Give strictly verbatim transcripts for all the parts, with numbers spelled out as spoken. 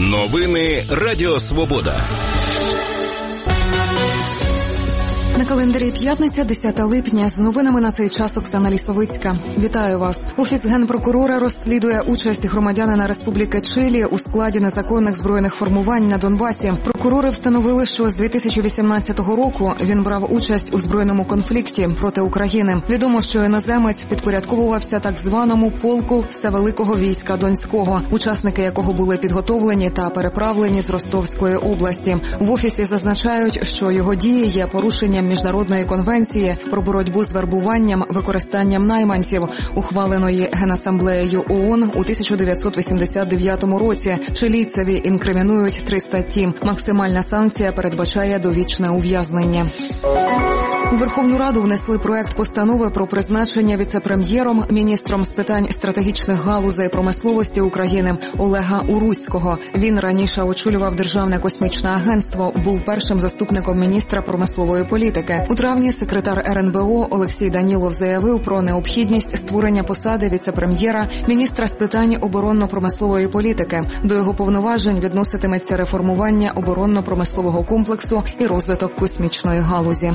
Новини Радіо Свобода. На календарі п'ятниця, десяте липня. З новинами на цей час Оксана Лісовицька. Вітаю вас. Офіс Генпрокурора розслідує участь громадянина Республіки Чилі у складі незаконних збройних формувань на Донбасі. Прокурори встановили, що з дві тисячі вісімнадцятого року він брав участь у збройному конфлікті проти України. Відомо, що іноземець підпорядковувався так званому полку Всевеликого війська Донського, учасники якого були підготовлені та переправлені з Ростовської області. В офісі зазначають, що його дії є порушенням Міжнародної конвенції про боротьбу з вербуванням, використанням найманців, ухваленої Генасамблеєю ООН у тисяча дев'ятсот вісімдесят дев'ятому році. Чилійцеві інкримінують три статті. Максимальна санкція передбачає довічне ув'язнення. У Верховну Раду внесли проект постанови про призначення віце-прем'єром, міністром з питань стратегічних галузей промисловості України Олега Уруського. Він раніше очолював Державне космічне агентство, був першим заступником міністра промислової політики. У травні секретар ер ен бе о Олексій Данілов заявив про необхідність створення посади віце-прем'єра, міністра з питань оборонно-промислової політики. До його повноважень відноситиметься реформування оборонно-промислового комплексу і розвиток космічної галузі.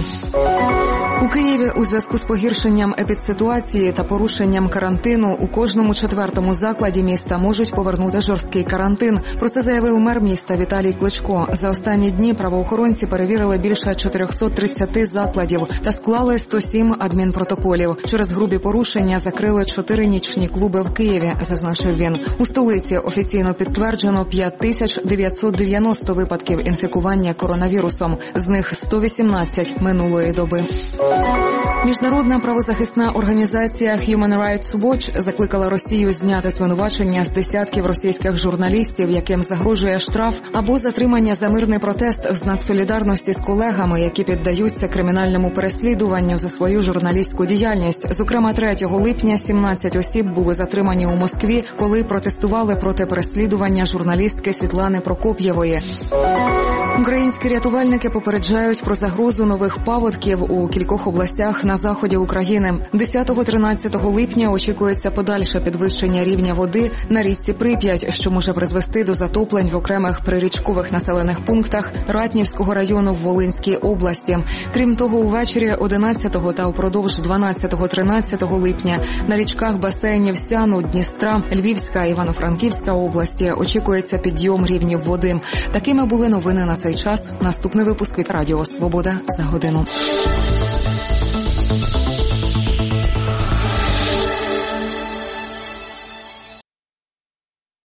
У Києві у зв'язку з погіршенням епідситуації та порушенням карантину у кожному четвертому закладі міста можуть повернути жорсткий карантин. Про це заявив мер міста Віталій Кличко. За останні дні правоохоронці перевірили більше чотириста тридцять закладів та склали сто сім адмінпротоколів. Через грубі порушення закрили чотири нічні клуби в Києві, зазначив він. У столиці офіційно підтверджено п'ять тисяч дев'ятсот дев'яносто випадків інфікування коронавірусом, з них сто вісімнадцять минулої доби. Міжнародна правозахисна організація Human Rights Watch закликала Росію зняти звинувачення з десятків російських журналістів, яким загрожує штраф або затримання за мирний протест в знак солідарності з колегами, які піддаються кримінальному переслідуванню за свою журналістську діяльність. Зокрема, третього липня сімнадцять осіб були затримані у Москві, коли протестували проти переслідування журналістки Світлани Прокоп'євої. Українські рятувальники попереджають про загрозу нових паводків у кількох областях на заході України. десятого-тринадцятого липня очікується подальше підвищення рівня води на річці Прип'ять, що може призвести до затоплень в окремих прирічкових населених пунктах Ратнівського району в Волинській області. Крім того, увечері одинадцятого та упродовж дванадцятого-тринадцятого липня на річках басейнів Сяну, Дністра, Львівська, Івано-Франківська області очікується підйом рівнів води. Такими були новини на цей час. Наступний випуск від Радіо Свобода за годину.